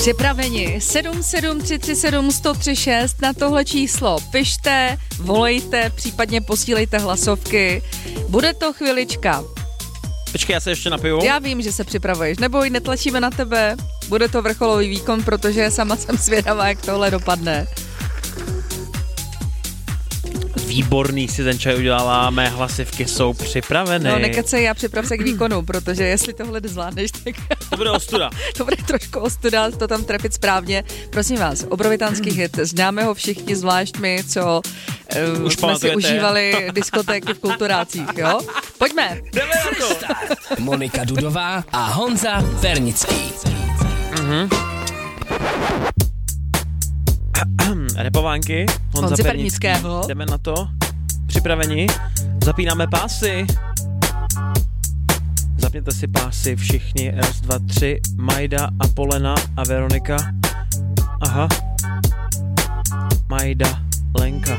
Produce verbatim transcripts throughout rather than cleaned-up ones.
Připraveni sedm sedm tři tři sedm jedna nula tři šest na tohle číslo. Pište, volejte, případně posílejte hlasovky. Bude to chvilička. Počkej, já se ještě napiju. Já vím, že se připravuješ. Neboj, netlačíme na tebe. Bude to vrcholový výkon, protože sama jsem zvědavá, jak tohle dopadne. Výborný si ten čaj udělala, mé hlasivky jsou připraveny. No nekecej, já připrav se k výkonu, protože jestli tohle zvládneš, tak... To bude ostuda. To bude trošku ostuda, to tam trefit správně. Prosím vás, obrovitánský hit, známe ho všichni, zvlášť my, co uh, Už jsme si pamatujete. užívali diskotéky v kulturácích, jo? Pojďme. Jdeme na to. Monika Dudová a Honza Vernický. Mhm. Repovánky Honza Honzi Pernický. Pernického. Jdeme na to. Připraveni? Zapínáme pásy. Zapněte si pásy všichni. Raz, dva, tři. Majda a Polena a Veronika. Aha. Majda, Lenka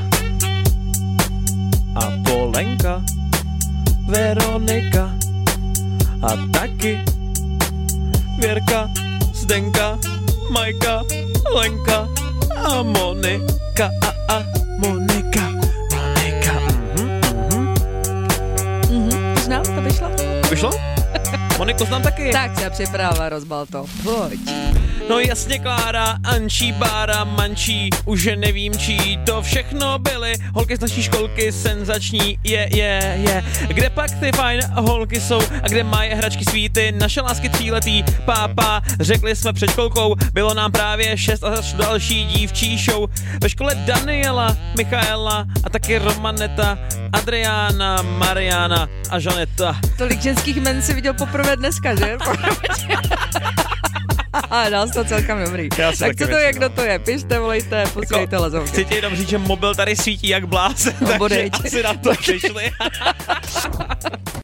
a Polenka. Veronika a taky Věrka, Zdenka, Majka, Lenka a Monika a, a Monika, Monika. Mhm, mhm. Mhm, znám, to vyšlo? Vyšlo? Moniku znám taky. Tak se připrava, rozbal to. Pojď. No jasně, Klára, Ančí, Bára, Mančí, už nevím čí, to všechno byly holky z naší školky senzační, je, je, je. Kde pak ty fajn holky jsou a kde mají hračky svíty, naše lásky tříletý, pápa, řekli jsme před školkou, bylo nám právě šest a další dívčí show. Ve škole Daniela, Michaela a taky Romaneta, Adriána, Mariana a Žaneta. Tolik ženských jmen si viděl poprvé dneska, že? A dal to celkem dobrý. Tak co to je, kdo to je? Pište, volejte, posílejte hlasovky. Chci ti jenom říct, že mobil tady svítí jak blázen, No, takže bodejť. asi na to přišli.